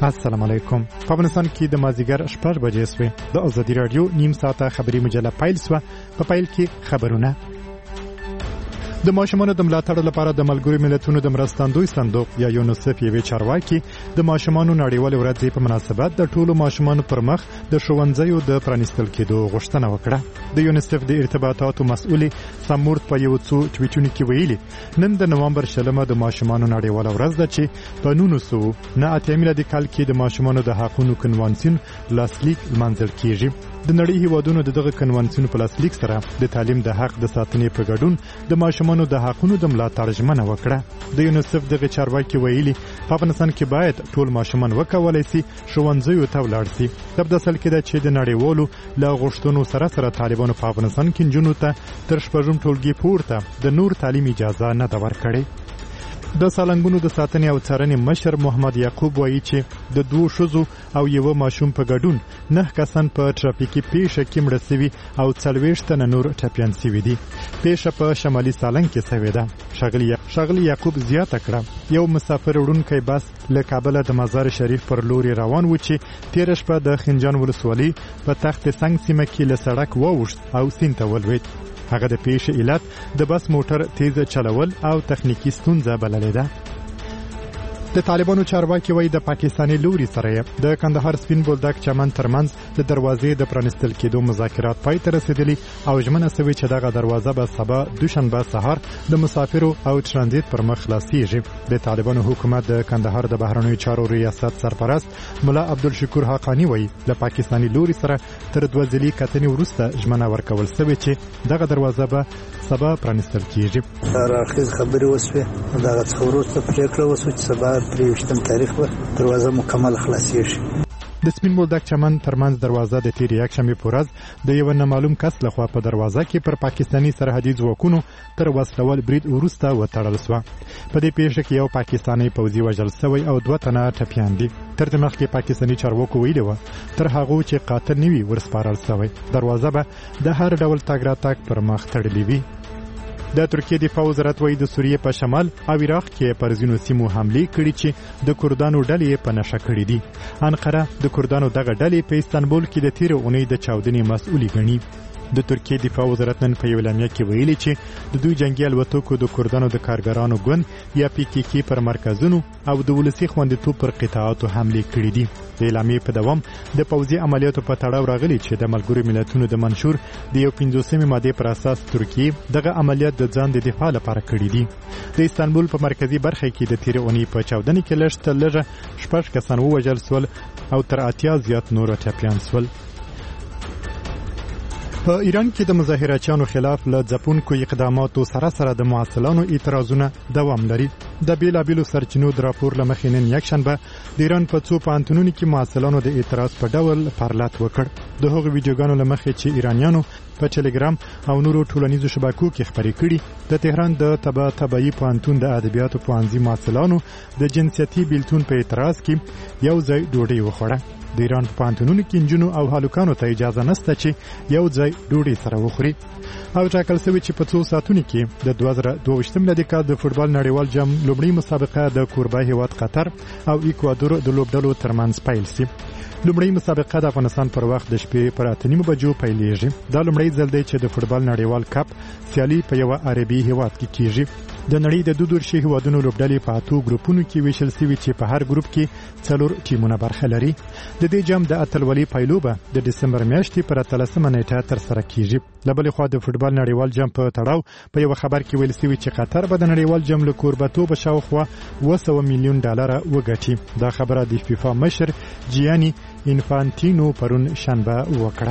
السلام علیکم. په افغانستان کې د مازیګر 6 بجې سوې د ازادي رادیو نیم ساعته خبري مجله پیل سو. په پیل کې خبرونه. د ماشومانو د ملاتړ لپاره د ملګرو ملتونو د مرستندوی صندوق یا یونیسف یوې چارواکي د ماشومانو نړیوال ورځ په مناسبت د ټولو ماشومانو پر مخ د ښوونځیو د پرانیستل کېدو غوښتنه وکړه. د یونیسف د ارتباطاتو مسؤل سمورت په یو څو ټویټونو کې ویلي نن د نومبر 10 د ماشومانو نړیوال ورځ ده چې په 1998 میلادي کال کې د ماشومانو د حقوقو کنوانسیون لاسلیک لمانځل کیږي. د نړۍ هیوادونو دغه کنوانسیون په لاسلیک سره د تعلیم د حق د ساتنې په ګډون د ماشومانو د حقوقو د ملاتړ ژمنه وکړه. د یونیسف دغه چارواکي ویلي په افغانستان کې باید ټول ماشومان وکولای شي ښوونځیو ته ولاړ شي. د اصل کې د چې د نړیوالو لا غوښتنو سره طالبانو په افغانستان کې جنونو ته تر شپږم ټولګي پورته د نور تعلیم اجازه نه ده ورکړې. د سالنګونو د ساتنې او څارنې مشر محمد یعقوب وایي چې د 2 ښځو او یو ماشوم په ګډون 9 کسان په ټرافیکي پیښه کې مړه شوي او 40 تنه نور ټپیان شوي دي. پیښه په شمالي سالنګ کې شوې ده. ښاغلي یعقوب زیاته کړه یو مسافر وړونکی بس له کابل د مزار شریف پر لوري روان و چې تیر شپه د خنجان ولسوالۍ په تخت سنگ سیمه کې له سړک واوښت او سیند ته ولوېد. هغه د پیښې علت د بس موټر تیز چلول او تخنیکی ستونزه بللې ده. د طالبانو چارواکي وایي د پاکستاني لوري سره د کندهار سپین بولدک چمن ترمنځ د دروازې د پرانیستل کېدو مذاکرات پای ته رسیدلي او ژمنه شوې چې دغه دروازه به سبا دوشنبه سهار د مسافرو او ترانزیت پر مخ خلاصيږي. د طالبانو حکومت د کندهار د بهرنیو چارو ریاست سرپرست مولا عبدالشکور حقانی وایي د پاکستاني لوري سره تر 2 ځلې کتنې وروسته ژمنه ورکول شوې چې دغه دروازه به سبا پرانیستل کېږي. راخیز خبرې وسوې دغه څه وروسته پریکړه وسوه چې سبا 23 تاریخ به دروازه مکمل خلاصېږي. د سپین بولدک چمن ترمنځ دروازه د تیر یکشنبه په ورځ د یو نامعلوم کس لخوا په دروازه کې پر پاکستاني سرحدي ځواکونو تر وسلوال برید وروسته وتړل شو. په دې پیښه کې یو پاکستاني پوځي وژل شوی او 2 تنه ټپیان دي. تر دې مخکې پاکستاني چارواکو ویلي و تر هغه چې قاتل نیوي ورسپارل شوی دروازه به د هر ډول تګ راتګ پر مخ تړلې وي. د ترکیه دفاع وزارت وایي د سوریې په شمال او عراق کې پر ځینو سیمو حمله کړې چې د کردانو ډلې په نشه کړې دي. انقره د کردانو دغه ډلې په استانبول کې د تیر اونۍ د چاودنې مسؤلې ګڼي. د ترکیه دفاع وزارت نن په یو اعلامیه کې ویلي چې د دوی جنگي الوتکو د کردانو د کارګرانو ګوند یا PKK پر مرکزونو او د ولسي خوندیتوب پر قطاعاتو حمله کړې دي. د اعلامیې په دوام د پوځي عملیاتو په تړاو راغلي چې د ملګرو ملتونو د منشور د یو 15مې ماده پر اساس ترکیه دغه عملیات د ځان د دفاع لپاره کړی دي. د استانبول په مرکزی برخه کې د تیر اونۍ په چاودنې کې لږ 6 کسان ووژل شول او تر 80 زیات نور ټپیان شول. په ایران کې د مظاهراتچیانو خلاف له ځپونکو اقداماتو سره د معسلانو اعتراضونه دوام لري. د بیلابیلو سرچینو د راپور لمخې نن یکشنبه د ایران په څو پوهنتونونو کې معسلانو د اعتراض په ډول پارلات وکړ. د هغو ویډیوګانو لمخې چې ایرانیانو په ټلګرام او نورو ټولنیزو شبکو کې خبرې کړي د تهران د طباعي پوهنتون د ادبیاتو پوهنځي معسلانو د جنسیتي بیلتون په اعتراض کې یو ځای ډوډۍ وخوړه. د ایران په پوهنتونونو کې نجونو او هلکانو ته اجازه نشته چې یو ځای ډوډۍ سره وخوري. او ټاکل شوی چې په 2 ساعتونو کې د 2022 میلادي کال د فوټبال نړیوال جام لومړی مسابقه د کوربه هیواد قطر او ایکوادور د لوبډلو ترمنځ پیل شي. لومړی مسابقه د افغانستان پر وخت د شپې پر 8:30 بجو پیلېږي. دا لومړی ځل دی چې د فوټبال نړیوال کپ سیالي په یو عربي هیواد کې کیږي. د نړۍ د 22 هیوادونو لوبډلې په 8 ګروپونو کې ویشل شوي چې په هر ګروپ کې 4 ټیمونه برخه لري. د دې جام د اتلولۍ پیلوبه د دسمبر میاشتې پر 13 نیټه تر سره کیږي. له بلې خوا د فوټبال نړیوال جام په تړاو په یو خبر کې ویل شوی چې قطر به د نړیوال جام له کوربتوب شاوخوا $100 میلیون وګټي. دا خبره د فیفا مشر جیانی انفانتینو پرون شنبه وکړه.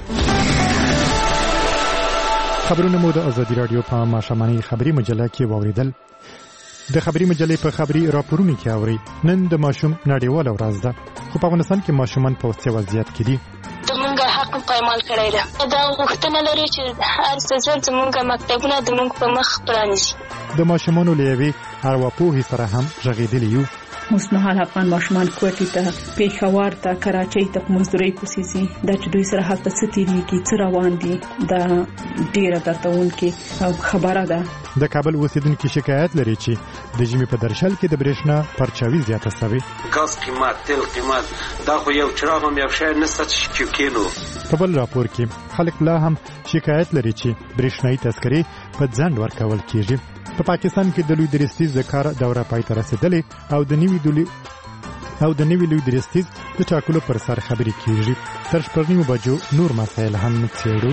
خبرونه مو د ازادي رادیو په ماشاماني خبري مجله کې واوریدل. د خبري مجلې په خبري راپورونو کې اوري نن د ماشوم نړیواله ورځ ده. خو په افغانستان کې ماشومان په وسیله وضعیت کې دي. زمونږ حق پایمال کړی ده. دا غوښتنه لري چې هر څه زمونږ مکتبونه زمونږ په مخ پرانیزي. د ماشومانو له یوې ارواپوهې سره هم غږېدلي یو. اوس مهال افغان ماشومان کوټې ته، پېښور ته، کراچۍ ته مزدوري کوسيزي دا چې دوی سره هلته څه تیریږي، څه روان دي، دا ډیره دردونکې خبره ده. د کابل اوسیدونکو شکایت لري چې د ژمي په درشل کې د برېښنا پرچاوي زیاته شوې. ګاز قیمت، تیل قیمت، دا خو یو چراغ هم یو شی نشته چې کېنو. په بل راپور کې خلک لا هم شکایت لري چې برېښنايي تذکرې په ځنډ ورکول کېږي. په پاکستان کې د لوی درستیز د کار دوره پای ته رسیدلې او د نوي لوی درستیز د ټاکلو پر سر خبرې کېږي. تر 9 بجو نور مسایل هم څېړو.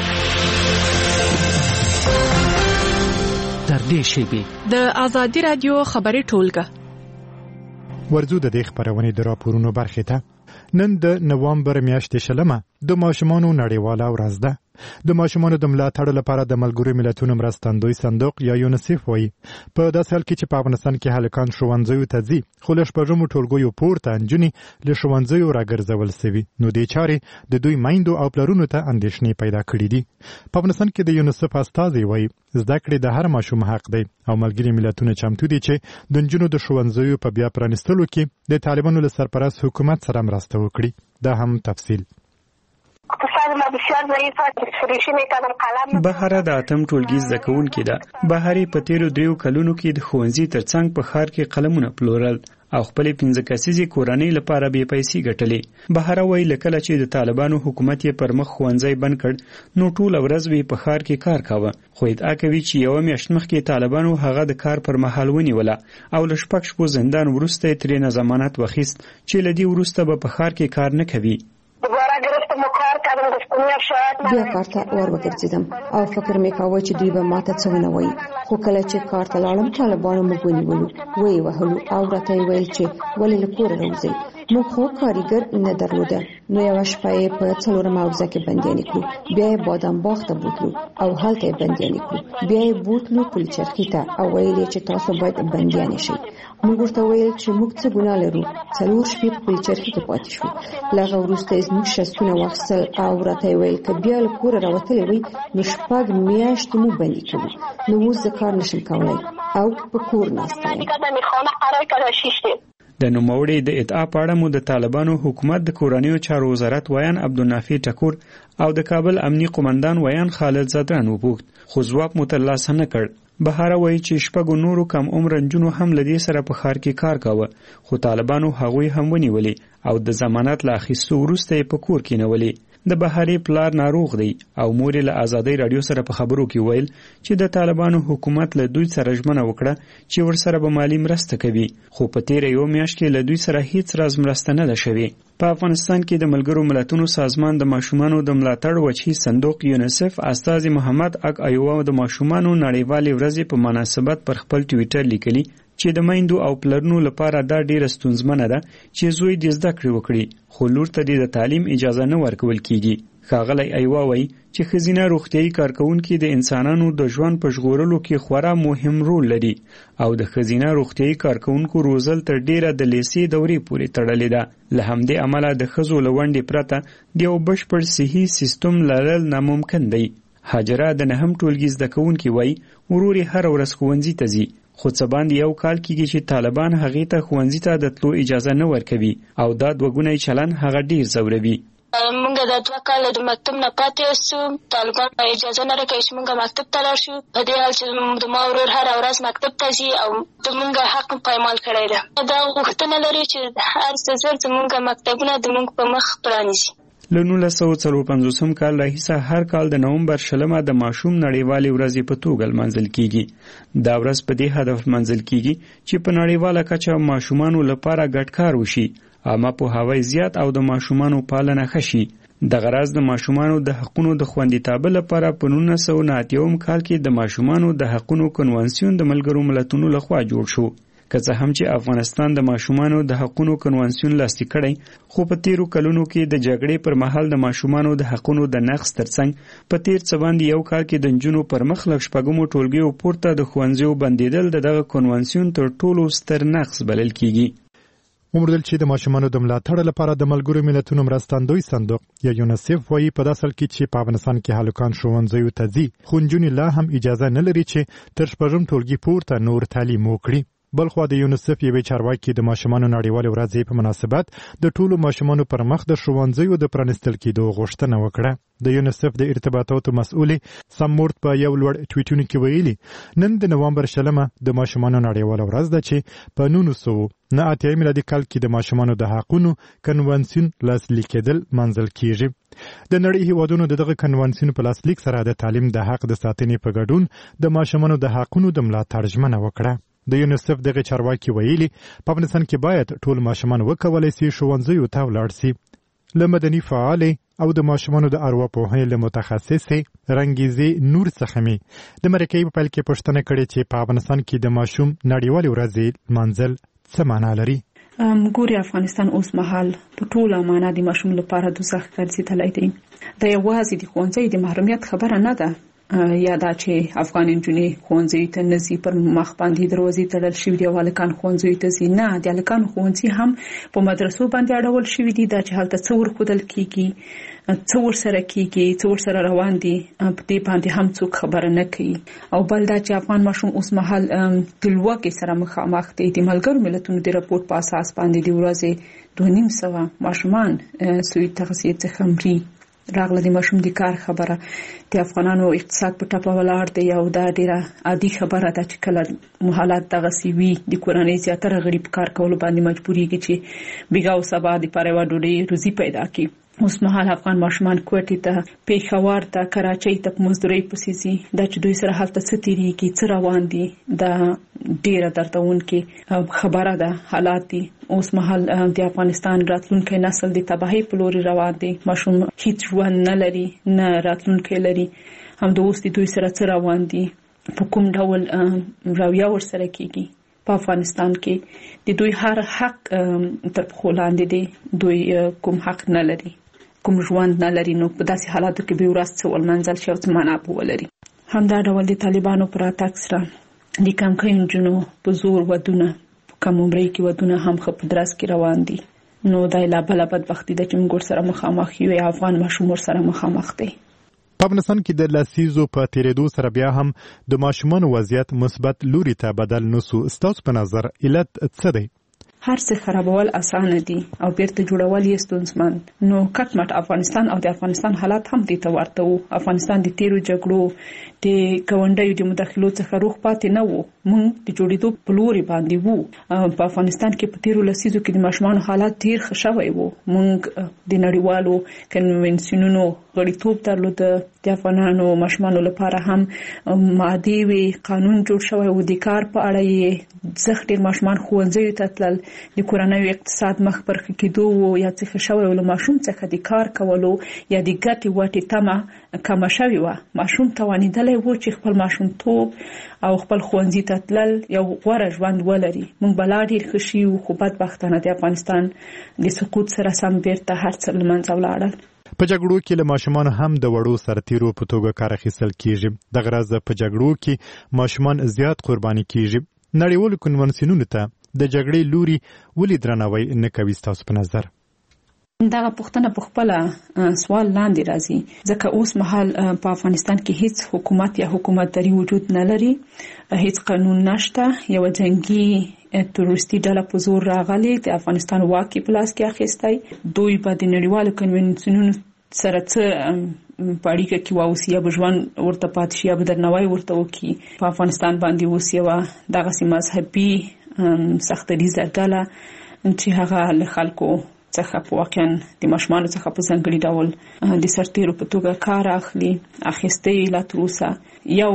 تر دې شیبې د آزادي رادیو خبري ټولګه ورځو د دې خبرونې د راپورونو برخې ته. نن د نوامبر میاشتې 20 د ماشومانو نړیواله ورځ ده. د ماشومانو د ملاتړ لپاره د ملګرو ملتونو مرستندوی صندوق یا یونیسف وایي په داسې حال کې چې په افغانستان کې هلکان ښوونځیو ته ځي، خو له شپږمو ټولګیو پورته نجونې له ښوونځیو راګرځول سوي، نو دې چارې د دوی میندو او پلرونو ته اندېښنې پیدا کړې دي. په افغانستان کې د یونیسف استازی وایي زده کړې د هر ماشوم حق دی او ملګري ملتونه چمتو دي چې د نجونو د ښوونځیو په بیا پرانیستلو کې د طالبانو له سرپرست حکومت سره مرسته وکړي. دا هم تفصیل. بهاره د اتم ټولګي زده کوونکې ده. بهارې په تیرو 3 کلونو کې د ښوونځي ترڅنګ په ښار کې قلمونه پلورل او خپلې 15 کسیزې کورنۍ لپاره بې پیسې ګټلې. بهاره وایي لکه چې د طالبانو حکومت یې پر مخ ښوونځی بند کړ نو ټول ورځ به په ښار کې کار کاوه، خو ادعا کوي چې یو میاشت مخکې طالبانو هغه د کار پر مهال ونیوله او له 6 شپو زندان وروسته ترې نه ضمانت واخیست چې له دې وروسته به په ښار کې کار نه کوي. بیا کار ته ورګرځیدم او فکر مې کاوه چې دوی به ماته څه ونه وایي، خو کله چې کار ته لاړم طالبانو موږ ونیولو، ویې وهلو او راته یې ویل چې ولې له کوره راوځئ. موږ خو کارګر نه درلوده، نو یوه شپه یې په 4 حوزه کې بندیانې کړو، بیا یې بادام باغ ته بوتلو او هلته یې بندیانې کړو، بیا یې بوتلو پلچرخي ته او ویل یې چې تاسو باید بندیانې شئ. موږ ورته ویل چې موږ څه ګناه لرو، 4 شپې په پلچرخي کې پاتې شو. له هغه وروسته یې زموږ شستونه واخیستل او راته یې ویل که بیا له کوره راوتلی وئ نو 6 میاشتې مو بندي کوو. نو اوس زه کار نشم کولی او په کور ناسته یم. د نوموړي د ادعا په اړه مو د طالبانو حکومت د کورنیو چارو وزارت ویان عبدالنافع ټکور او د کابل امني قومندان ویان خالد زادران وپوښت، خو ځواب مو ترلاسه نه کړ. بهاره وایي چې 6 نورو کم عمر نجونو هم له دې سره په ښار کې کار کاوه، خو طالبانو هغوی هم ونیولې او د ضمانت له اخیستو وروسته یې په کور کې نولې. د بهارې پلار ناروغ دی او مور له آزادۍ رادیو سره په خبرو کې ویل چې د طالبانو حکومت له دوی سره ژمنه وکړه چې ورسره به مالی مرسته کوي، خو په تیر یو میاشت کې له دوی سره هیڅ راز مرسته نه ده شوې. په افغانستان کې د ملګرو ملتونو سازمان د ماشومانو د ملاتړ وجهي صندوق یونیسف استازي محمد اک ایوه د ماشومانو نړیوالې ورځې په مناسبت پر خپل ټویټر لیکلي چې د میندو او پلرونو لپاره دا ډیره ستونزمنه ده چې زوی د زده کړې وکړي خو لور ته د تعلیم اجازه نه ورکول کیږي. ښاغلی ایوه وایي چې ښځینه روغتیایي کارکوونکي د انسانانو د ژوند په ژغورلو کې خورا مهم رول لري او د ښځینه روغتیایي کارکوونکو روزل تر ډیره د لیسې دورې پورې تړلې ده. له همدې امله د ښځو له ونډې پرته د یو بشپړ صحي سیستم لرل ناممکن دی. هاجره د 9 ټولګي زده کوونکې وایي ورور یې هره ورځ ښوونځي ته ځي، خو څه باندې 1 کال کېږي چې طالبان هغې ته ښوونځي ته د تلو اجازه نه ورکوي او دا 2 ګونی چلن هغه ډیر ځوروي. موږ د 2 کال د مکتب نه پاتې شو، طالبان اجازه نه راکوي چې موږ مکتب ته لاړ شو، په دې حال چې د ما ورور هره ورځ مکتب ته ځي او د موږ حق پایمال کړی ده. دا غوښتنه لري چې هر څه زر زموږ مکتبونه د موږ په مخ پرانیزي. له 1954 کال راهیسه هر کال د نومبر 20 د ماشوم نړیوالې ورځې په توګه لمانځل کیږي. دا ورځ په دې هدف لمانځل کیږي چې په نړیواله کچه ماشومانو لپاره ګډ کار وشي، عامه پوهاوی زیات او د ماشومانو پالنه ښه شي. دغه راز د ماشومانو د حقونو د خوندیتابه لپاره په 1990 کال کې د ماشومانو د حقونو کنوانسیون د ملګرو ملتونو لخوا جوړ شو. که څه هم چې افغانستان د ماشومانو د حقونو کنوانسیون لاسلیک کړی، خو په تیرو کلونو کې د جګړې پر مهال د ماشومانو د حقونو د نقض ترڅنګ په تیر څه باندې 1 کال کې د نجونو پر مخ له 6 ټولګیو پورته د ښوونځیو بندیدل دغه کنوانسیون تر ټولو ستر نقض بلل کیږي. ومردل چې د ماشومانو د ملاتړ لپاره د ملګرو ملتونو مرستندوی صندوق یا یونیسف وایي په داسې حال کې چې په افغانستان کې هلکان ښوونځیو ته ځي، خو نجونې لا هم اجازه نه لري چې تر 6 ټولګي پورته نور تعلیم وکړي. بلخوا د یونیسف یوې چارواکي د ماشومانو نړیوالې ورځې په مناسبت د ټولو ماشومانو پر مخ د ښوونځیو د پرانیستل کېدو غوښتنه وکړه. د یونیسف د ارتباطاتو مسؤل سم مورت په یو لوړ ټویټونه کې ویلي نن د نومبر 20 د ماشومانو نړیواله ورځ ده چې په 1989 میلادي کال کې د ماشومانو د حقوقو کنوانسیون لاسلیک کېدل منځل کیږي. د نړۍ هیوادونو دغه کنوانسیون په لاسلیک سره د تعلیم د حق د ساتنې په ګډون د ماشومانو د حقوقو د ملاتړ ژمنه وکړه. د یونیسف دغه چارواکي ویلي په افغانستان کې باید ټول ماشومان وکولای شي ښوونځیو ته ولاړ شي. له مدني فعال او د ماشومانو د ارواپوهنې له متخصصې رنګیزې نور څخه می د مرکې په پیل کې پوښتنه کړې چې په افغانستان کې د ماشوم نړیوالې ورځې منځل څه معنا لري. ګوري افغانستان اوس مهال په ټوله معنا د ماشوم لپاره دوزخ ګرځېدلی دی. د یوازې د ښوونځي د محرومیت خبره نه ده یا دا چې افغان نجونې ښوونځي ته نه ځي، پر مخ باندې دروازې تړل شوي دي او هلکان ښوونځیو ته ځي. نه، د هلکانو ښوونځي هم په مدرسو باندې اړول شوي دي. دا چې هلته څه ورښودل کېږي، څه ورسره کېږي، څه ورسره روان دي، په دې باندې هم څوک خبره نه کوي. او بل دا چې افغان ماشوم اوس مهال د لوږې سره مخامخ دی. د ملګرو ملتونو د راپورټ په اساس باندې د ورځې 2,500 ماشومان سوی تغذیې څخه مري. راغله د ماشوم د کار خبره. د افغانانو اقتصاد په ټپه ولاړ دی او دا ډیره عادي خبره ده چې کله حالات دغسې وي د کورنۍ زیاتره غړي په کار کولو باندې مجبوریږي چې بیګا او سبا د پاره یوه ډوډۍ روزي پیدا کړي. اوس مهال افغان ماشومان کوټې ته، پیښور ته، کراچۍ ته په مزدورۍ پسې ځي. دا چې دوی سره هلته څه تېرېږي، څه روان دي، دا ډیره دردونکې خبره ده. حالات دي اوس مهال د افغانستان راتلونکی نسل د تباهۍ په لوري روان دی. ماشوم هیڅ ژوند نه لري، نه راتلونکی لري. همداوس د دوی سره څه روان دي، په کوم ډول رویه ورسره کېږي. په افغانستان کې د دوی هر حق تر پښو لاندې دی. دوی کوم حق نه لري، کوم ژوند نه لري. نو په داسې حالاتو کې به ورځ څه ولمنځل شي او څه معنا به ولري. همدا ډول د طالبانو پر راتګ سره د کمکۍ نجونو په زور ودونه، په کم عمرۍ کې ودونه هم ښه په درس کې روان دي. نو دا لا بله بدبختي ده چې موږ ورسره مخامخ یو، یا افغان ماشوم ورسره مخامخ دی. په افغانستان کې د لسیزو په تیریدو سره بیا هم د ماشومانو وضعیت مثبت لوري ته بدل نسو. ستاسو په نظر علت څه دی؟ هر څه خرابول اسانه دي او بیرته جوړول یې ستونزمن. نو کټ مټ افغانستان او د افغانستان حالات هم دې ته ورته وو. افغانستان د تیرو جګړو د ګاونډیو د مداخلو څخه روغ پاتې نه وو. موږ د جوړېدو په لوري باندې وو. په افغانستان کې په تیرو لسیزو کې د ماشومانو حالات ډېر ښه شوی وو. موږ د نړیوالو کنونسیونونو غړیتوب درلوده. د افغانانو ماشومانو لپاره هم مادي وی قانون جوړ شوی و. د کار په اړه یې ځخ ډېر ماشومان ښوونځیو ته تلل. د کورنیو اقتصاد مخ پر ښه کېدو و یا څه شوی و. له ماشوم څخه د کار کولو یا د ګټې وټې تمه کمه شوې وه. ماشوم توانېدلی و چې خپل ماشومتوب او خپل ښوونځي ته تلل یو غوره ژوند ولري. موږ به لا ډېر ښه شي وو، خو بدبختانه د افغانستان د سقوط سره سم بیرته هر څه له منځه ولاړل. په جګړو کې له ماشومانو هم د وړو سرتیرو په توګه کار اخیستل کیږي. دغه راز په جګړو کې ماشومان زیات قرباني کیږي. نړیوالو کنونسیونونو ته د جګړې لوري ولې درناوی نه کوي ستاسو په نظر؟ دغه پوښتنه په خپله سوال لاندې راځي، ځکه اوس مهال په افغانستان کې هیڅ حکومت یا حکومتداري وجود نه لري. هیڅ قانون نشته. یو جنگي تروریستي ډله په زور راغلي، د افغانستان واک په لاس کې اخیستی. دوی به د نړیوالو کنونسیونونو سره څه په اړیکه کې واوسي، یا به ژوند ورته پاتې شي، یا به درناوی ورته وکړي. په افغانستان باندې اوس یوه دغسې مذهبي سختدریزه ډله چې هغه له خلکو څخه په واقعا د ماشومانو څخه په ځانګړي ډول د سرتیرو په توګه کار اخلي، اخیستی لا تر اوسه. یو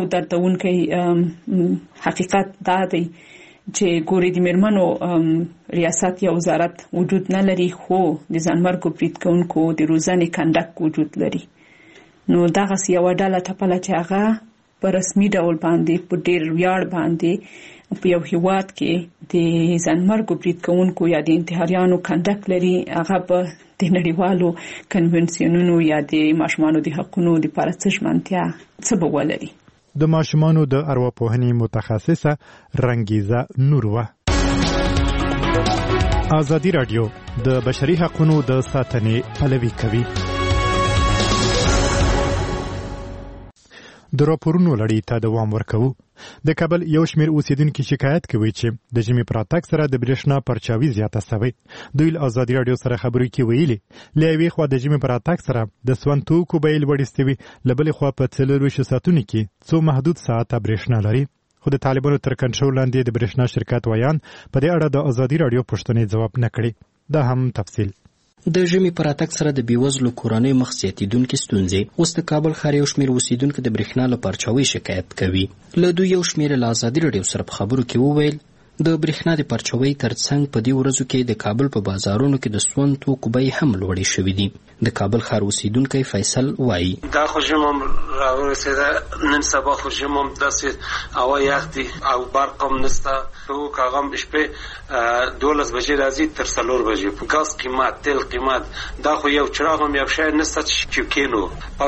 دردونکی حقیقت دا دی چې ګوري د میرمنو ریاست یا وزارت وجود نه لري، خو د ځانمرګو برید کوونکو د روزنې کنډک وجود لري. نو دغسې یوه ډله ټپله چې هغه په رسمي ډول باندې په ډېر ویاړ باندې په یو هیواد کې د ځانمرګو برید کوونکو یا د انتحاریانو کنډک لري، هغه به د نړیوالو کنونسیونونو یا د ماشومانو د حقونو لپاره څه ژمنتیا څه به ولري. د ماشومانو د ارواپوهنې متخصصه رنګیزه نور وه. ازادي راډیو د بشري حقوقو د ساتنې پلوي کوي. د راپورونو لړۍ ته دوام ورکوو. د کابل یو شمېر اوسیدونکو شکایت کوي چې د ژمي پر راتګ سره د برېښنا پرچاوي زیاته سوی. دوی له ازادي راډیو سره خبرو کې ویلي له یوې خوا د ژمي پر راتګ سره د سون توکو بیې لوړې سوي، له بلې خوا په 24 ساعتونو کې څو محدود ساعته برېښنا لري. خو د طالبانو تر کنټرول لاندې د برېښنا شرکت ویان په دې اړه د ازادي راډیو پوښتنې ځواب نه کړي. دا هم تفصیل. د ژمي پر راتګ سره د بیوزلو کورنیو مخ زیاتېدونکې ستونزې. اوس د کابل ښار یو شمېر اوسیدونکو د برېښنا له پرچاوۍ شکایت کوي. له دوی یو شمېر له ازادي راډیو سره په خبرو کې وویل د برېښنا د پرچاوۍ ترڅنګ په دې ورځو کې د کابل په بازارونو کې د سون توکو بیې هم لوړې شوې دي. د کابل ښار اوسیدونکی فیصل وایي دا خو ژمی راورسېده، نن سبا خو ژمی هم داسې هوا یخ دي او برق هم نشته. توک هغه هم شپې 12 بجې راځي تر 4 بجې. په ګاز قیمت، تیل قیمت، دا خو یو چراغ هم یو شی نشته چې کینو. په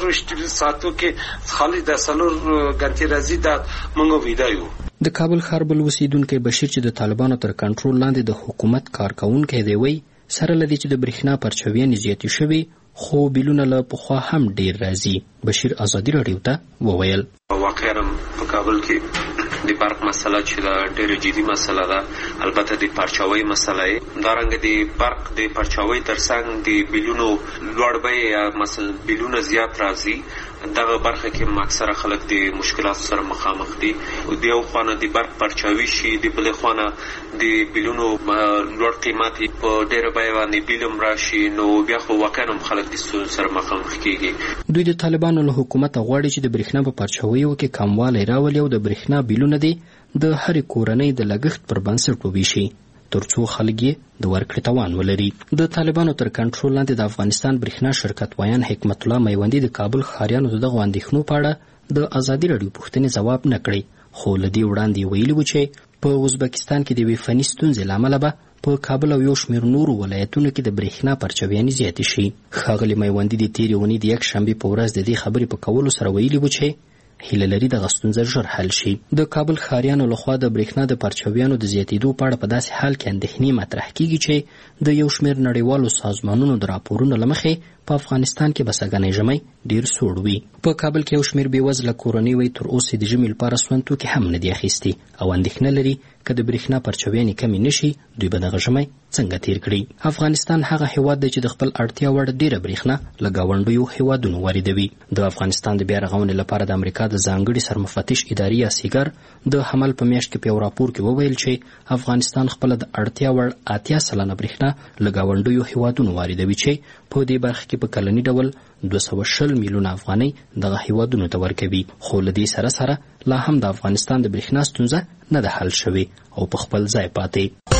24 ساعتو کې خالي د 4 غنټې راځي دا موږ ویدا یو. د کابل ښار بل اوسیدونکی بشیر چې د طالبانو تر کنټرول لاندې د حکومت کارکونکی دی وایي سره له دې چې د برېښنا پرچاویانې زیاتې شوي خو بیلونه له پخوا هم ډیر راځي. بشیر ازادي راډیو ته وویل واقعا په کابل کې د برق مسله چې دا ډېره جدي مسله ده. البته د پرچاوۍ مسله یې دارنګه د برق د پرچاوۍ ترڅنګ د بیلونو لوړ بیې یا مثلا بیلونه زیات راځي. دغه برخه کې اکثره خلک د مشکلاتو سره مخامخ دي. د یو خانه د برق پرچاوي شي، د بل خانه د بیلونو لوړ قیمت په ډېره بیه باندې بیلم راشي، نو بیا خو واقعا هم خلک د ستونزو سره مخامخ کیږي. دوی د طالبانو له حکومت غواړي چې د برېښنا په پرچاویو کې کموالی راولي او د برېښنا بیلونه دي د هرې کورنۍ د لګښت پر بنسټ وویشي ترڅو خلک یې د ورکړې توان ولري. د طالبانو تر کنټرول لاندې د افغانستان برېښنا شرکت ویان حکمت الله میوندي د کابل ښاریانو د دغو اندېښنو په اړه د ازادي راډیو پوښتنې ځواب نه کړی، خو له دې وړاندې ویلي و چې په ازبکستان کې د یوې فني ستونزې له امله به په کابل او یو شمېر نورو ولایتونو کې د برېښنا پرچاویانې زیاتې شي. ښاغلي میوندي د تېرې اونۍ د یکشنبې په ورځ د دې خبرې په کولو سره ویلي و چې هیله لري دغه ستونزه ژر حل شي. د کابل ښاریانو لخوا د برېښنا د پرچاویانو د زیاتېدو په اړه په داسې حال کې اندېښنې مطرح کیږي چې د یو شمېر نړیوالو سازمانونو د راپورونو له مخې په افغانستان کې به سږنی ژمی ډېر سوړ وي. په کابل کې یو شمېر بېوزله کورنۍ تر اوسه د ژمي لپاره سون توکي هم نه دي اخیستي او اندېښنه لري که د برېښنا پرچاویانې کمې نشي دوی به دغه ژمی څنګه تیر کړي. افغانستان هغه هیواد دی چې د خپل اړتیا وړ ډېره برېښنا له ګاونډیو هیوادونو واردوي. د افغانستان د بیا رغونې لپاره د امریکا د ځانګړي سرمفتش ادارې یا سیګر د حمل په میاشت کې په یو راپور کې وویل چې افغانستان خپله د اړتیا وړ 80% برېښنا له ګاونډیو هیوادونو واردوي چې په دې برخه کې په کلني ډول 220 میلیونه افغانۍ دغه هیوادونو ته ورکوي. خو له دې سره سره لا هم د افغانستان د برېښنا ستونزه نه ده حل شوې او په خپل ځای پاتې.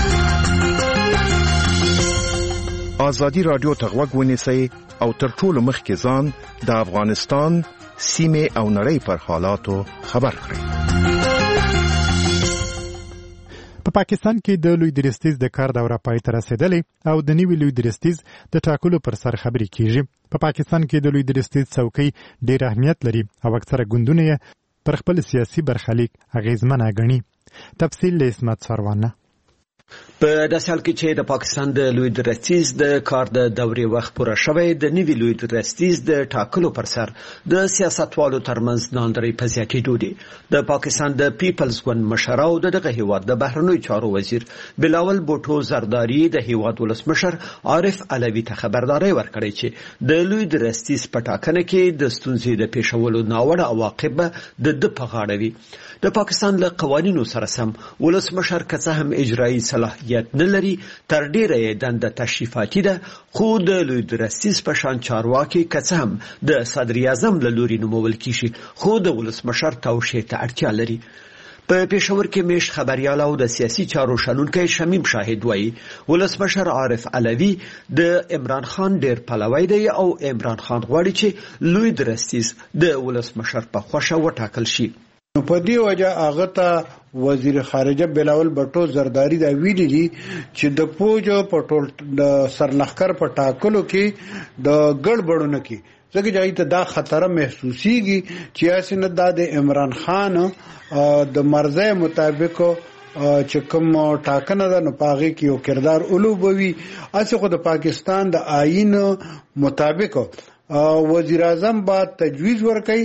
ازادي راډیو ته غوږ ونیسئ او تر ټولو مخکې ځان د افغانستان سیمې او نړۍ پر حالاتو خبر کړئ. په پاکستان کې د لوی درستیز د کار دوره پای ته رسیدلې او د نوي لوی درستیز د ټاکلو پر سر خبرې کیږي. په پاکستان کې د لوی درستیز څوکۍ ډېر اهمیت لري او اکثره ګوندونه یې پر خپل سیاسي برخلیک اغیزمنه ګڼي. تفصیل له اسمت سروانه. په داسې حال کې چې د پاکستان د لوی درستیز د کار د دورې وخت پوره شوی، د نوي لوی درستیز د ټاکلو پر سر د سیاستوالو ترمنځ ناندرۍ په زیاتېدو دي. د پاکستان د پیپلز ګوند مشر او دغه هیواد د بهرنیو چارو وزیر بلاول بوټو زرداری د هیواد ولسمشر عارف علوي ته خبرداری ورکړې چې د لوی درستیز په ټاکنه کې د ستونزې د پیښولو ناوړه عواقب د په غاړه وي. د پاکستان له قوانینو سره سم ولسمشر که څه هم اجرایي صلاحیت نه لري، تر ډیره یې دنده تشریفاتي ده، خو د لوی درستیز په شان چارواکي که څه هم د صدر اعظم له لوري نومول کیږي، خو د ولسمشر توشیح ته اړتیا لري. په پېښور کې میشت خبريال او د سیاسي چارو شنونکی شمیم شاهد وایي ولسمشر عارف علوي د عمران خان ډېر پلوی دی او عمران خان غواړي چې لوی درستیز د ولسمشر په خوښه وټاکل شي. په دې وجه هغه ته وزیر خارجه بلاول بټو زرداری دا ویلي دي چې د فوج په ټول د سرلښکر په ټاکلو کې د ګډوډونه کې ځکه چې ته دا خطر محسوسيږي چې اسنه د عمران خان د مرزه مطابق چې کوم ټاکنه ده نو پاغي کې یو کردار اولوبوي. اسه خو د پاکستان د آئین مطابق وزیر اعظم با تجویز ورکړي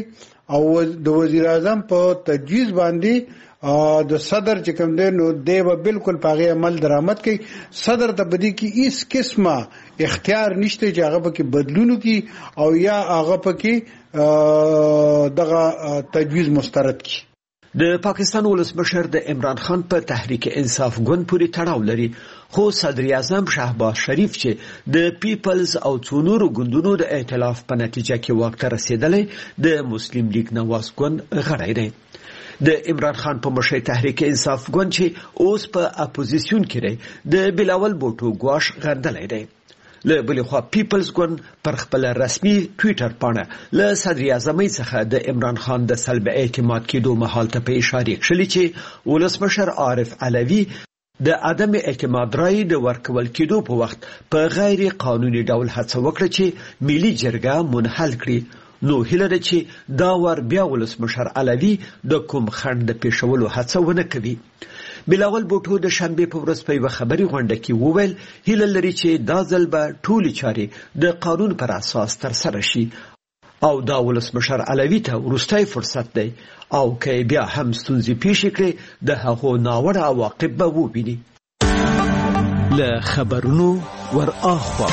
او د وزیر اعظم په تجویز باندې د صدر چې کوم دی نو دیو بالکل پاغه عمل درآمد کوي. صدر ته بدی کې هیڅ قسمه اختیار نشته چې هغه پکې بدلونو کی او یا هغه پکې دغه تجویز مسترد کی. د پاکستان ولسمشر د عمران خان په تحریک انصاف ګوند پورې تړاو لري، خو صدر اعظم شهباز شریف چې د پیپلز او څونورو ګوندونو د ائتلاف په نتیجه کې واک ته رسیدلی د مسلم لیگ نواز ګوند غړی دی. د عمران خان په مشرۍ تحریک انصاف ګوند چې اوس په اپوزیسیون کې دی د بلاول بوټو ګواش غندلی دی. له بلې خوا پیپلز ګوند پر خپل رسمي ټویټر پاڼه له صدر اعظم څخه د عمران خان د سلب اعتماد کېدو مهال ته په اشاره کړي چې ولسمشر عارف علوي د عدم اعتماد رای د ورکول کېدو په وخت په غیر قانوني ډول هڅه وکړه چې ملي جرګه منحل کړي. نو هیله ده چې دا ور بیا ولسمشر علوي د کوم خنډ د پیښولو هڅه ونه کوي. بلاول بوټو د شنبه په ورځ په خبري غونډه کې وویل هیله لري چې دا ځل به ټولې چارې د قانون پر اساس تر سره شي او دا ولسمشر علوي ته وروستی فرصت دی او که بیا هم ستونزې پیښ کړي د هغو ناوړه عواقب به وویني. له خبرونو ور اخوا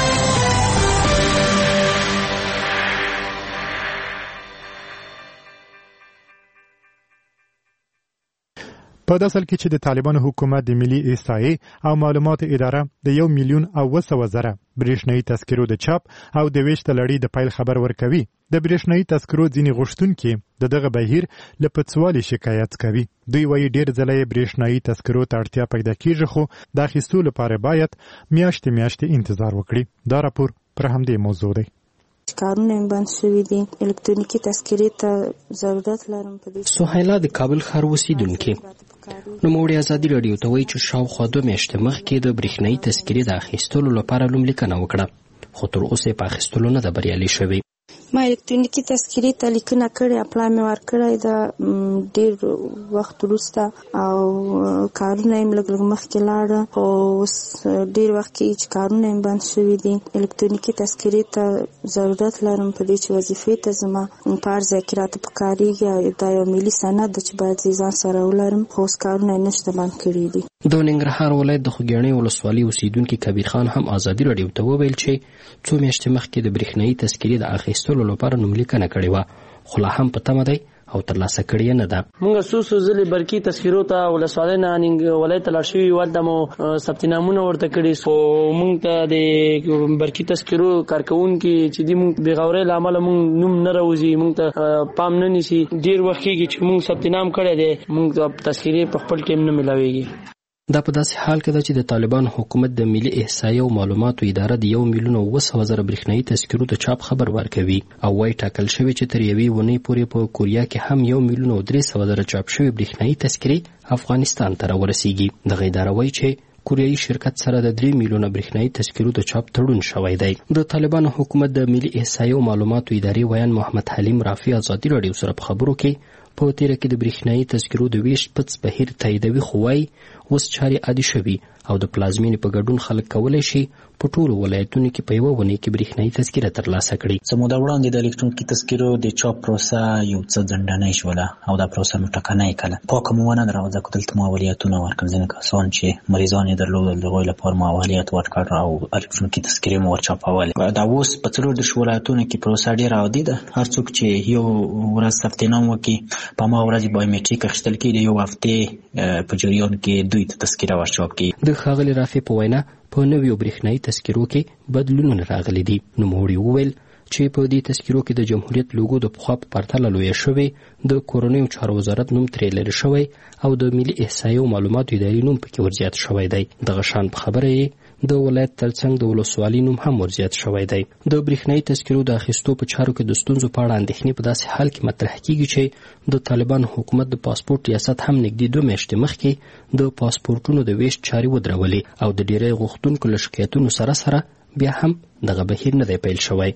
په داسې حال کې چې د طالبانو حکومت د ملي احصایې او معلوماتو اداره د 1,200,000 برېښنايي تذکرو د چاپ او د ویش د لړۍ د پیل خبر ورکوي. د برېښنايي تذکرو ځینې غوښتونکي دغه بهیر له پڅوالي شکایت کوي. دوی وایي ډېر ځله برېښنايي تذکرو ته اړتیا پیدا کیږي خو د اخیستو لپاره باید میاشتې انتظار وکړي. دا راپور پر همدې موضوع دی. کارونه بند شوي دي، الکترونیکي تذکرې ته ضرورت لرم. په دې سهیلا د کابل ښار اوسیدونکې نوموړي ازادي راډیو ته وایي چې شاوخوا 2 میاشتې مخکې د برېښنايي تذکرې د اخیستلو لپاره لوملیکنه وکړه خو تر اوسه په اخیستلو نه ده بریالي شوې. ما الکترونیکي تذکرې ته لیکنه کړې، اپلای مې ورکړی د ډېر وخت وروسته او کارونه یې لږ مخکې لاړه خو اوس ډېر وخت کې چې کارونه یې بند شوي دي. الکترونیکي تذکرې ته ضرورت لرم په دې چې وظیفې ته زما په هر ځای کې راته پکارېږي. دا یو ملي سند ده چې باید ځان سره ولرم خو اوس کارونه یې نشته، بند کړي دي. د ننګرهار ولایت د خوږیاڼي ولسوالۍ اوسیدونکي کبیر خان هم ازادي راډیو ته وویل چې 2 میاشتې مخکې د برېښنايي تذکرې د اخیستلو لپاره نوملیکنه کړې وه خو لا هم په تمه دی او ترلاسه کړې نه ده. موږ څو ځلې برقي تذکرو ته ولسوالۍ نه ولایت ته لاړ شوي، ولته مو ثبتنامونه ورته کړي خو موږ ته د برقي تذکرو کارکوونکي چې دي موږ د غورۍ له امله موږ نوم نه راوځي، موږ ته پام نه نیسي. ډېر وخت کېږي چې موږ ثبتنام کړی دی، موږ ته تذکرې په خپل ټایم نه ملاویږي. دا په داسې حال کې ده چې د طالبانو حکومت د ملي احصایې او معلوماتو اداره د 1,200,000 برېښنايي تذکرو د چاپ خبر ورکوي او وايي ټاکل شوی چې تر یوې اونۍ پورې په کوریا کې هم 1,300,000 چاپ شوی برېښنايي تذکرې افغانستان ته راورسیږي. دغه اداره وايي چې کوریایي شرکت سره د 3 میلیونه برېښنايي تذکرو د چاپ تړون شوی دی. د طالبانو حکومت د ملي احصایې او معلوماتو ادارې ویان محمد حلیم رافي ازادي راډیو سره په خبرو کې په تیره کې د برېښنايي تذکرو د ویش پڅ بهیر تاییدوي خو وايي اوس چارې عادي شوي او د پلازمینې په ګډون خلک کولی شي په ټولو ولایتونو کې په یوه اونۍ کې برېښنايي تذکره ترلاسه کړي. څه موده وړاندې د الکترونیکي تذکرو د چاپ پروسه یو څه ځنډنۍ شوله او دا پروسه مو ټکنۍ کړه. پاکه مو ونه درلوده، ځکه دلته مو اولویتونه ورکړل. ځینې کسان چې مریضان یې درلودل د هغوی لپاره مو اولویت ورکړ او الکترونیکي تذکرې مو ورچاپولې. دا اوس په 4 ولایتونو کې پروسه ډېره عادي ده. هر څوک چې یو ورځ ثبتنام وکړي په هماغه ورځ بایومټریک اخیستل کېږي، یو هفتې په جریان کې دوی ته تذکره ورچاپ کېږي. د ښاغلي رافي په وینا په نویو برېښنايي تذکرو کې بدلونونه راغلي دي. نوموړي وویل چې په دې تذکرو کې د جمهوریت لوګو د پخوا په پرتله لویه شوې، د کورنیو چارو وزارت نوم ترې لرې شوی او د ملي احصایې او معلوماتو ادارې نوم پکې ورزیات شوی دی. دغه شان په خبره یې د ولایت ترڅنګ د ولسوالۍ نوم هم ورزیات شوی دی. د برېښنايي تذکرو د اخیستو په چارو کې د ستونزو په اړه اندېښنې په داسې حال کې مطرح کېږي چې د طالبانو حکومت د پاسپورت ریاست هم نږدې 2 میاشتې مخکې د پاسپورټونو د ویش چارې ودرولې او د ډېری غوښتونکو له شکایتونو سره بیا هم دغه بهیر نه دی پیل شوی.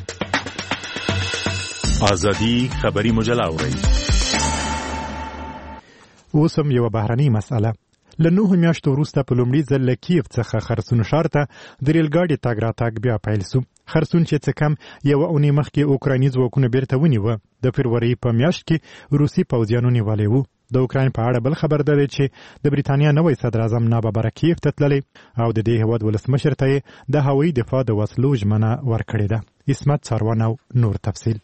ازادي خبري مجله اورئ. اوس هم یوه بهرنۍ مسأله. له 9 میاشتو وروسته په لومړي ځل له کیف څخه خرسون ښار ته د ریل ګاډي تګ راتګ بیا پیل سو. خرسون چې څه کم یو اونۍ مخکې اوکرایني ځواکونه بیرته ونیوه. د فبروري په میاشت کې روسي پوځیانو نیولې وو. د اوکراین په اړه بل خبر ده چې د بریتانیا نوی صدر اعظم ناببره کیف ته تللی او د دې هیواد ولسمشر ته د هوایي دفاع د وسلو ژمنه ورکړې ده. اسمت ساروان او نور تفصیل.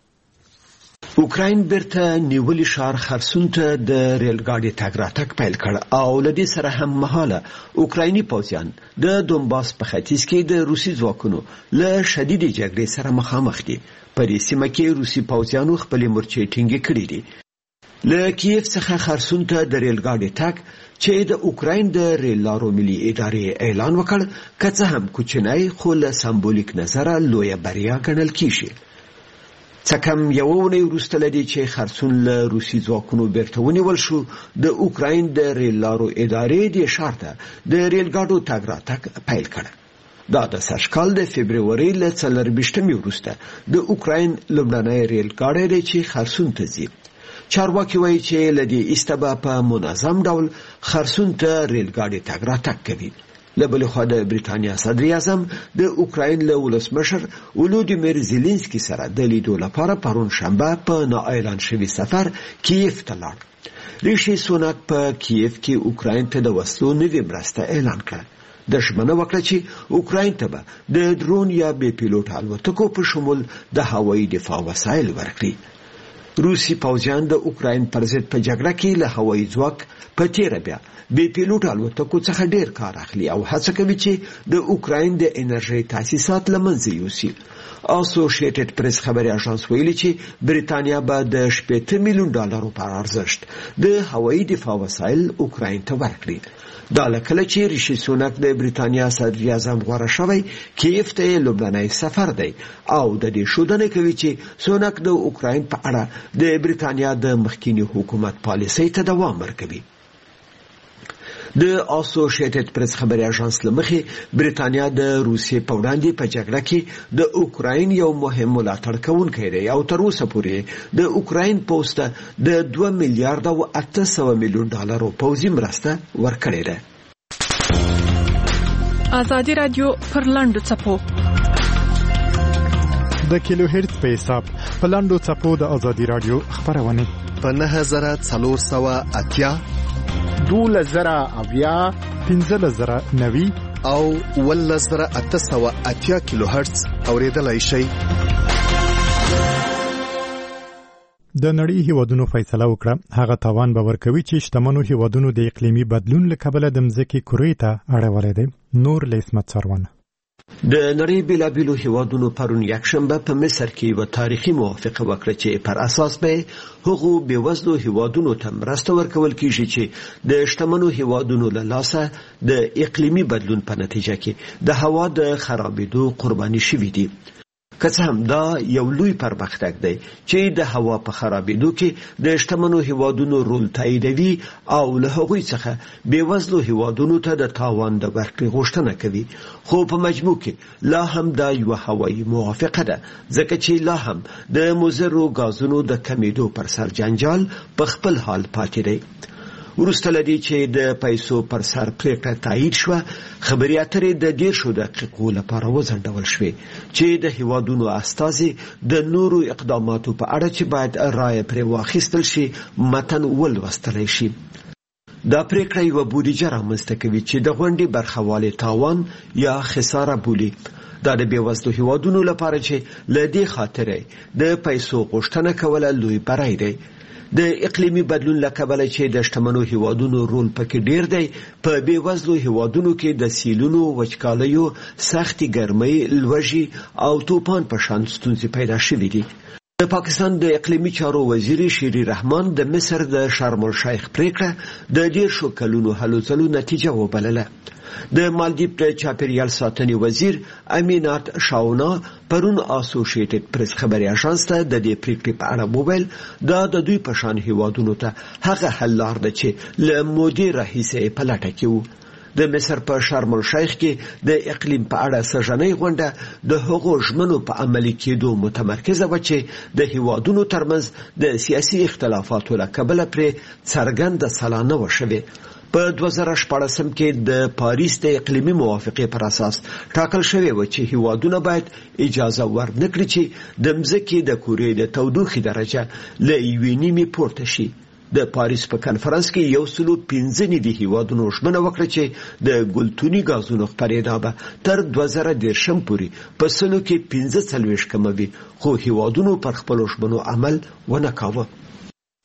اوکراین بیرته نیولې ښار خرسون ته د ریل ګاډي تګ راتګ پیل کړ او له دې سره هم مهاله اوکرایني پوځیان د دونباس په ختیځ کې د روسي ځواکونو له شدیدې جګړې سره مخامخ دي. په دې سیمه کې روسي پوځیانو خپلې مورچې ټینګې کړې دي. له کیف څخه خرسون ته د ریل ګاډي تګ چې د اوکراین د ریل لارو ملي ادارې اعلان وکړ، که څه هم کوچنی خو له سمبولیک نظره لویه بریا ګڼل کیږي. څه کم یوه اونۍ وروسته له دې چې خرسون له روسي ځواکونو بیرته ونیول شو، د اوکراین د ریل لارو ادارې دې ښار ته د ریل ګاډو تګ راتګ پیل کړ. دا د سږکال د فبروري له 24 وروسته د اوکراین لومړنی ریل ګاډی دی چې خرسون ته ځي. چارواکي وایي چې له دې ایسته به په منظم ډول خرسون ته ریل ګاډي تګ راتګ کوي. له بلې خوا د بریتانیا صدر اعظم د اوکراین له ولسمشر ولودیمیر زیلینسکي سره د لیدو لپاره پرون شنبه په نااعلان شوي سفر کیف ته لاړ. ریشي سوناک په کیف کې اوکراین ته د وسلو نوې مرسته اعلان کړه. د ژمنه وکړه چې اوکراین ته به د درون یا بې پیلوټ الوتکو په شمول د هوایي دفاع وسایل ورکړي. روسي پوځیان د اوکراین پر ضد په جګړه کې له هوایي ځواک په تیره بیا بې پیلوټ الوتکو څخه ډیر کار اخلي او هڅه کوي چې د اوکراین د انرژۍ تاسیسات له منځه یوسي. اسوسییټډ پریس خبري اژانس ویلي چې بریتانیا به د $80 میلیون پر ارزښت د هوایي دفاع وسایل اوکراین ته ورکړي. دا لکه چې ریشي سوناک د بریتانیا صدر اعظم غوړه شوی کیف ته لومړنی سفر دی او د دې ښودنه کوي چې سوناک د اوکراین په اړه د بریتانیا د مخکینی حکومت پالیسۍ ته دوام ورکوي. د اسوسییټډ پریس خبري اژانس لمخې بریتانیا د روسیې په وړاندې په جګړه کې د اوکراین یو مهم ملاتړ کوونکی دی او تر اوسه پورې د اوکراین پوسټ د $2 میلیارډ او $800 میلیون پوځي مرسته ورکړې ده. ازادي رادیو پر لاندو چپو د کیلو هرتز په حساب په لاندو چپو د ازادي رادیو خبرونه په 9480 12,000 15,090 او 1880 کیلو هرتز اوریدلای شئ. د نړۍ هیوادونو فیصله وکړه هغه تاوان به ورکوي چې شتمنو هیوادونو د اقلیمي بدلون له کبله د مځکې کرې ته اړولې دي. نور لیسمت سروان. د نړۍ بیلابیلو هیوادونو پرون یکشنبه په مصر کې یو تاریخي موافقه وکړه چې پر اساس به هغو بېوزلو هیوادونو ته مرسته ورکول کیږي چې د شتمنو هیوادونو له لاسه د اقلیمي بدلون په نتیجه کې د هوا د خرابېدو قرباني شوي دي. که څه هم دا یو لوی پرمختګ دی چې د هوا په خرابېدو کې د شتمنو هیوادونو رول تاییدوي او له هغوی څخه بېوزلو هیوادونو ته د تاوان د ورکړې غوښتنه کوي، خو په مجموع کې لا هم دا یوه هوایي موافقه ده ځکه چې لا هم د مضرو غازونو د کمېدو پر سر جنجال په خپل حال پاتې دی. وروسته له دې چې د پیسو پر سر پریکړه تایید شوه، خبري اترې د 10 دقیقو لپاره وځنډول شوې چې د هیوادونو استازي د نورو اقداماتو په اړه چې باید رایه پرې واخیستل شي متن ولوستلی شي. دا پریکړه یوه بودیجه رامنځته کوي چې د غونډې برخوالي تاوان یا خساره بولي. دا د بېوزلو هیوادونو لپاره چې له دې خاطرې د پیسو غوښتنه کوله لوی بری دی. د اقلیمي بدلون له کبله چې د شتمنو هیوادونو رول پکې ډیر دی، په بېوزلو هیوادونو کې د سیلونو، وچکالیو، سختې ګرمۍ، لوږې او توپان په شان ستونزې پیدا شوې دي. د پاکستان د اقلیمي چارو وزیر شیری رحمان د مصر د شرم الشیخ پریکړه د 10 کلونو هلو ځلو نتیجه وبلله. د مالدیپ د چاپیریال ساتنې وزیر امینات شاونا پرون اسوسییټډ پریس خبري اژانس ته د دې پریکړې په اړه وویل دا د دوی په شان هیوادونو ته هغه حل لار ده چې له مودې راهیسې په لټه کې وو. د مصر په شرم الشیخ کې د اقلیم په اړه سږنۍ غونډه د هغو ژمنو په عملي کېدو متمرکزه وه چې د هیوادونو ترمنځ د سیاسي اختلافاتو له کبله پرې څرګنده سلا نه وه شوې. په 2014 کې د پاریس د اقلیمي موافقې پر اساس ټاکل شوی و چې هیوادونه باید اجازه ورنکړي چې د مځکې د کورې د تودوخې درجه له 1.5 پورته شي. د پاریس په کنفرانس کې 115 هیوادونو ژمنه وکړه چې د ګلتوني غازونو خپرېدا به تر 2030 پورې په سلو کې 45 کموي، خو هیوادونو پر خپل ژمنو عمل ونه کاوه.